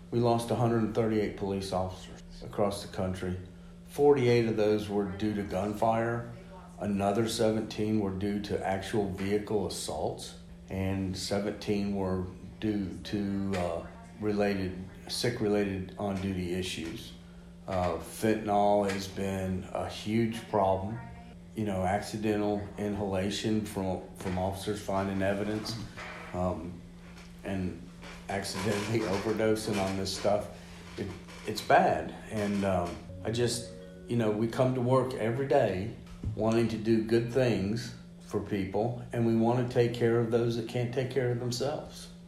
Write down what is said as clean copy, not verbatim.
We lost 138 police officers across the country. 48 of those were due to gunfire. Another 17 were due to actual vehicle assaults, and 17 were due to sick-related on-duty issues. Fentanyl has been a huge problem. Accidental inhalation from officers finding evidence and accidentally overdosing on this stuff. It's bad. And we come to work every day wanting to do good things for people, and we want to take care of those that can't take care of themselves.